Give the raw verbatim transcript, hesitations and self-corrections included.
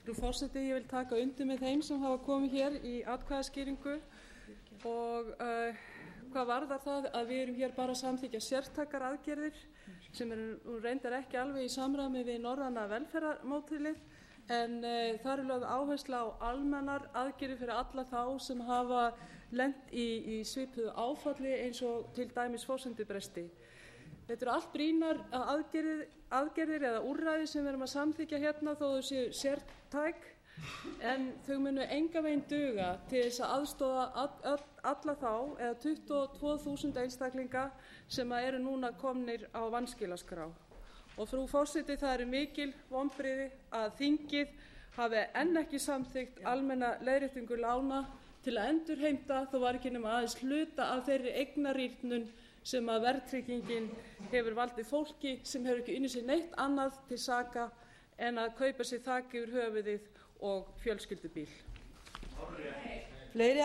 Frú forseti, ég vil taka undir með þeim sem hafa komið hér í atkvæðaskýringu og uh, hvað varðar það að við erum hér bara að samþykkja sértækar aðgerðir sem eru reyndar ekki alveg í samræmi við norræna velferðarmódelið en uh, þar er lögð áhersla á almennar aðgerðir fyrir alla þá sem hafa lent í, í svipuðu áfalli eins og til dæmis forsendubresti. Þetta eru allt brýnar aðgerðir, aðgerðir eða úrræði sem við erum að samþykkja hérna þó þau séu sértæk en þau munu engan veginn duga til þess að aðstoða alla þá eða tuttugu og tvö þúsund einstaklinga sem eru núna komnir á vanskilaskrá. Og frú forseti, það eru mikil vonbrigði að þingið hafi enn ekki samþykkt almenna leiðréttingu lána til að endurheimta þó var ekki nema aðeins hluta af þeirri eignarýrnun sem að verðtryggingin hefur valdið fólki sem hefur ekki unnið sér neitt annað til saka en að kaupa sér þak yfir höfuðið og fjölskyldubíl. Fleiri